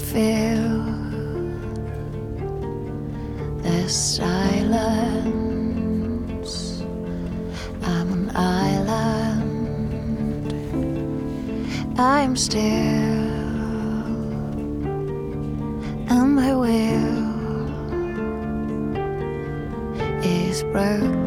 feel the silence. I'm an island. I am still, and my will is broken.